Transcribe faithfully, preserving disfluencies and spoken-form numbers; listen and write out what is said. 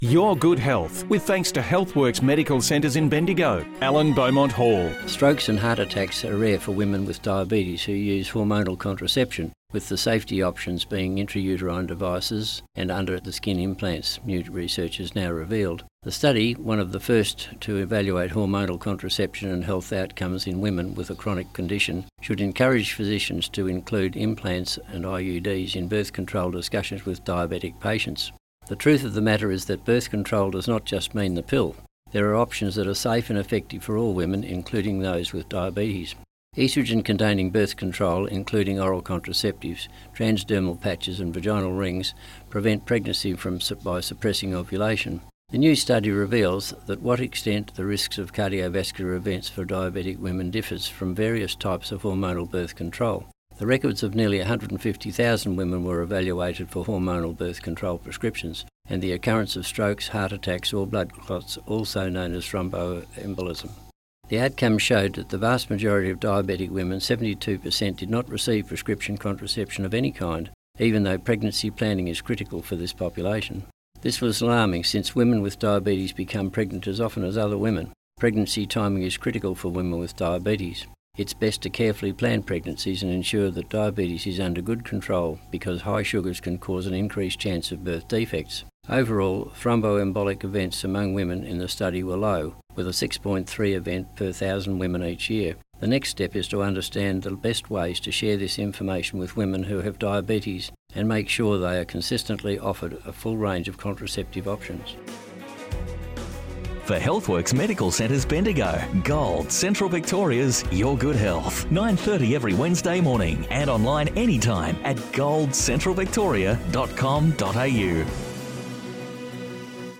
Your good health, with thanks to HealthWorks Medical Centres in Bendigo. Alan Beaumont Hall. Strokes and heart attacks are rare for women with diabetes who use hormonal contraception, with the safety options being intrauterine devices and under-the-skin implants, new research has now revealed. The study, one of the first to evaluate hormonal contraception and health outcomes in women with a chronic condition, should encourage physicians to include implants and I U Ds in birth control discussions with diabetic patients. The truth of the matter is that birth control does not just mean the pill. There are options that are safe and effective for all women, including those with diabetes. Estrogen-containing birth control, including oral contraceptives, transdermal patches and vaginal rings, prevent pregnancy from by suppressing ovulation. The new study reveals that what extent the risks of cardiovascular events for diabetic women differs from various types of hormonal birth control. The records of nearly one hundred fifty thousand women were evaluated for hormonal birth control prescriptions, and the occurrence of strokes, heart attacks or blood clots, also known as thromboembolism. The outcomes showed that the vast majority of diabetic women, seventy-two percent, did not receive prescription contraception of any kind, even though pregnancy planning is critical for this population. This was alarming since women with diabetes become pregnant as often as other women. Pregnancy timing is critical for women with diabetes. It's best to carefully plan pregnancies and ensure that diabetes is under good control, because high sugars can cause an increased chance of birth defects. Overall, thromboembolic events among women in the study were low, with a six point three event per thousand women each year. The next step is to understand the best ways to share this information with women who have diabetes and make sure they are consistently offered a full range of contraceptive options. For HealthWorks Medical Centres Bendigo, Gold, Central Victoria's Your Good Health. nine thirty every Wednesday morning and online anytime at gold central victoria dot com dot a u.